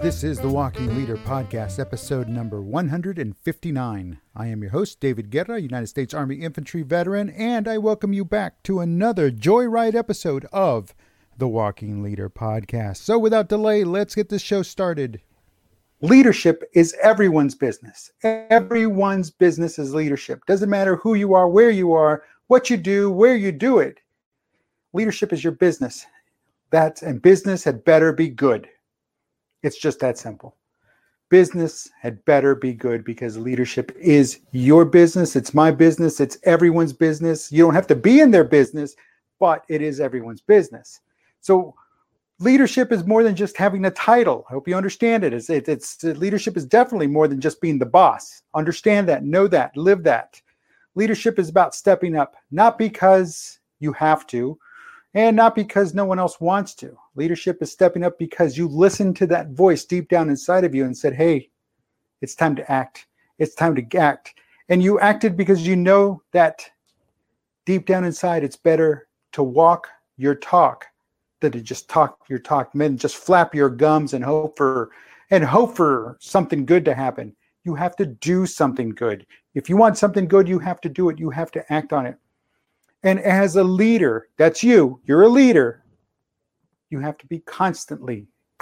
This is the Walking Leader Podcast, episode number 159. I am your host, David Guerra, United States Army Infantry veteran, and I welcome you back to another joyride episode of the Walking Leader Podcast. So without delay, let's get this show started. Leadership is everyone's business. Everyone's business is leadership. Doesn't matter who you are, what you do, where you do it. Leadership is your business. And business had better be good. It's just that simple. Business had better be good because leadership is your business. It's my business. It's everyone's business. You don't have to be in their business, but it is everyone's business. So leadership is more than just having a title. I hope you understand it. Leadership is definitely more than just being the boss. Understand that, know that, live that. Leadership is about stepping up, not because you have to, and not because no one else wants to. Leadership is stepping up because you listened to that voice deep down inside of you and said, hey, it's time to act. It's time to act. And you acted because you know that deep down inside, it's better to walk your talk than to just talk your talk, men just flap your gums and hope for something good to happen. You have to do something good. If you want something good, you have to do it. You have to act on it. And as a leader, that's you. You're a leader. You have to be constantly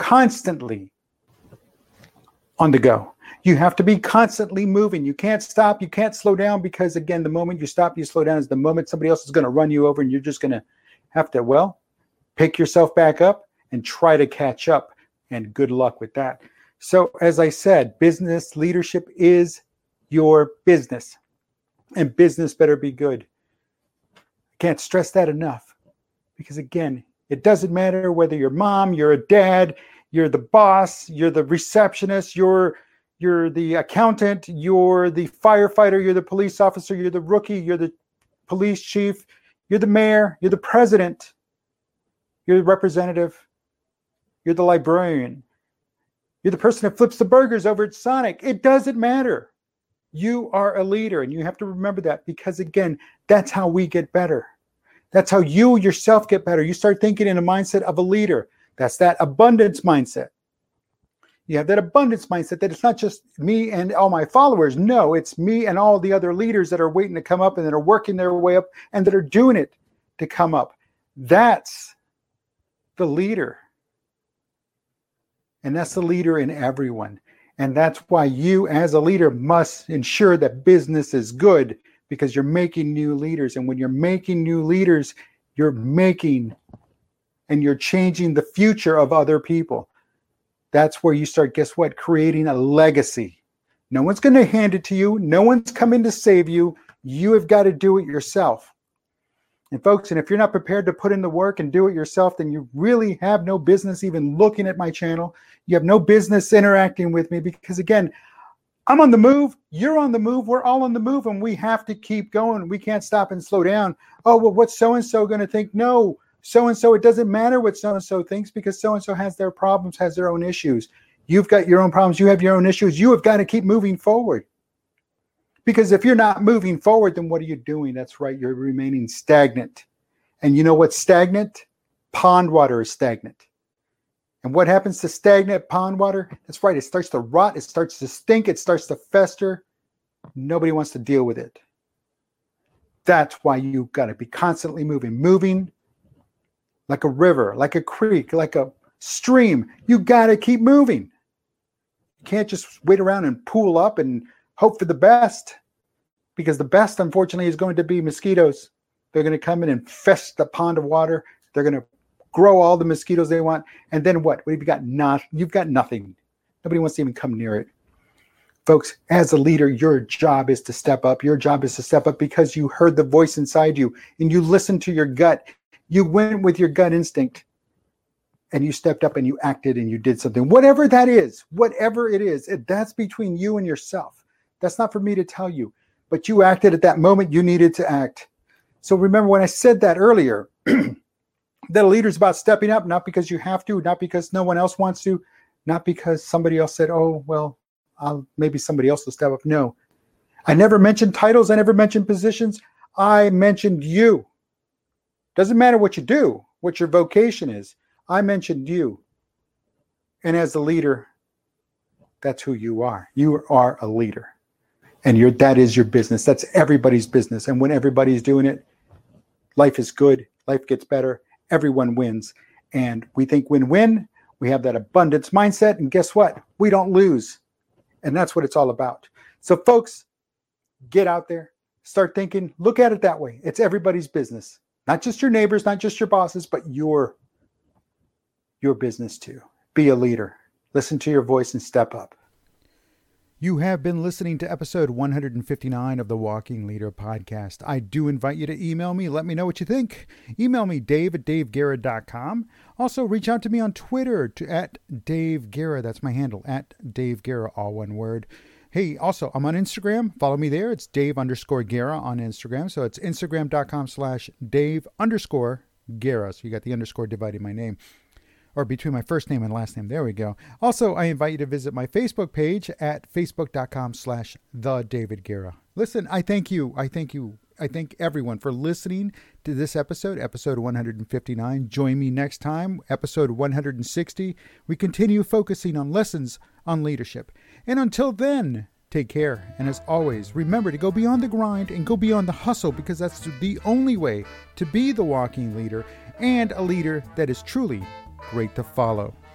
on the go. You have to be constantly moving. You can't stop. You can't slow down because, again, the moment you stop, you slow down is the moment somebody else is going to run you over and you're just going to have to, pick yourself back up and try to catch up. And good luck with that. So, as I said, business leadership is your business. And business better be good. Can't stress that enough because, again, it doesn't matter whether you're mom, you're a dad, you're the boss, you're the receptionist, you're the accountant, you're the firefighter, you're the police officer, you're the rookie, you're the police chief, you're the mayor, you're the president, you're the representative, you're the librarian, you're the person that flips the burgers over at Sonic. It doesn't matter. You are a leader, and you have to remember that because, again, that's how we get better. That's how you yourself get better. You start thinking in a mindset of a leader. That's that abundance mindset. You have that abundance mindset that it's not just me and all my followers. No, it's me and all the other leaders that are waiting to come up and that are working their way up and that are doing it to come up. That's the leader. And that's the leader in everyone. And that's why you as a leader must ensure that business is good because you're making new leaders. And when you're making new leaders, you're making and you're changing the future of other people. That's where you start, guess what? Creating a legacy. No one's going to hand it to you. No one's coming to save you. You have got to do it yourself. And folks, and if you're not prepared to put in the work and do it yourself, then you really have no business even looking at my channel. You have no business interacting with me because, again, I'm on the move. You're on the move. We're all on the move, and we have to keep going. We can't stop and slow down. Oh, well, what's so-and-so going to think? No, so-and-so, it doesn't matter what so-and-so thinks because so-and-so has their problems, has their own issues. You've got your own problems. You have your own issues. You have got to keep moving forward. Because if you're not moving forward, then what are you doing? That's right. You're remaining stagnant. And you know what's stagnant? Pond water is stagnant. And what happens to stagnant pond water? That's right. It starts to rot. It starts to stink. It starts to fester. Nobody wants to deal with it. That's why you've got to be constantly moving like a river, like a creek, like a stream. You got to keep moving. You can't just wait around and pool up and hope for the best, because the best, unfortunately, is going to be mosquitoes. They're going to come in and infest the pond of water. They're going to grow all the mosquitoes they want. And then what? What have you got? You've got nothing. Nobody wants to even come near it. Folks, as a leader, your job is to step up. Your job is to step up because you heard the voice inside you and you listened to your gut. You went with your gut instinct and you stepped up and you acted and you did something. Whatever that is, whatever it is, that's between you and yourself. That's not for me to tell you, but you acted at that moment you needed to act. So remember when I said that earlier, that a leader is about stepping up, not because you have to, not because no one else wants to, not because somebody else said, oh, well, maybe somebody else will step up. No, I never mentioned titles. I never mentioned positions. I mentioned you. Doesn't matter what you do, what your vocation is. I mentioned you. And as a leader, That's who you are. You are a leader. And that is your business. That's everybody's business. And when everybody's doing it, life is good. Life gets better. Everyone wins. And we think win-win. We have that abundance mindset. And guess what? We don't lose. And that's what it's all about. So folks, get out there. Start thinking. Look at it that way. It's everybody's business. Not just your neighbors, not just your bosses, but your business too. Be a leader. Listen to your voice and step up. You have been listening to episode 159 of the Walking Leader podcast. I do invite you to email me. Let me know what you think. Email me, dave@daveguerra.com. Also, reach out to me on Twitter at Dave Guerra. That's my handle, at Dave Guerra, all one word. Hey, also, I'm on Instagram. Follow me there. It's Dave_Guerra on Instagram. So it's Instagram.com/Dave_Guerra. So you got the underscore dividing my name, or between my first name and last name. There we go. Also, I invite you to visit my Facebook page at facebook.com/TheDavidGuerra. Listen, I thank you. I thank everyone for listening to this episode 159. Join me next time, episode 160. We continue focusing on lessons on leadership. And until then, take care. And as always, remember to go beyond the grind and go beyond the hustle, because that's the only way to be the walking leader and a leader that is truly great to follow.